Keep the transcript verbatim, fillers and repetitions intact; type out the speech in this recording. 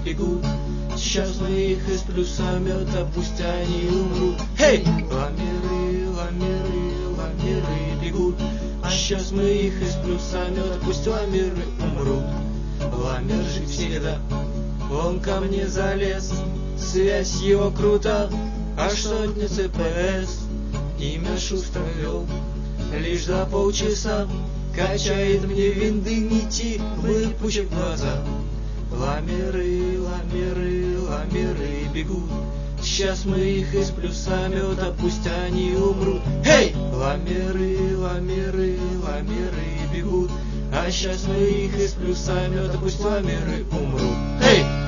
бегут. Сейчас мы их из плюсомета, пусть они умрут. Эй! Ламеры, ламеры, ламеры бегут. А сейчас мы их из плюсомета, пусть ламеры умрут. Ламер же всегда, он ко мне залез, связь его крута, аж сотня ЦПС. Имя Шустер вел лишь за полчаса, качает мне винды нити, выпучив глаза. Ламеры, ламеры, ламеры бегут. Сейчас мы их из плюсомета, пусть они умрут. Эй! Ламеры, ламеры, ламеры бегут. А сейчас мы их из плюсомета, пусть ламеры умрут. Эй!